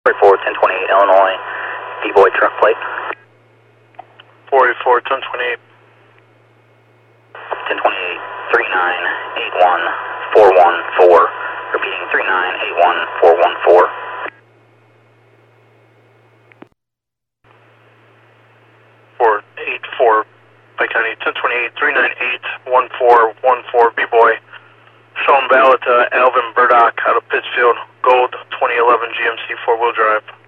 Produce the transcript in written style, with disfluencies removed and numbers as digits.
484 1028 Illinois, B-Boy truck plate. 484 1028. 1028 3981 414. Repeating 3981 414. 484 Pike County 1028 398 1414 B-Boy. Shown ballot to Alvin Burdock out of Pittsfield, Gold 2011 GMC 4-wheel drive.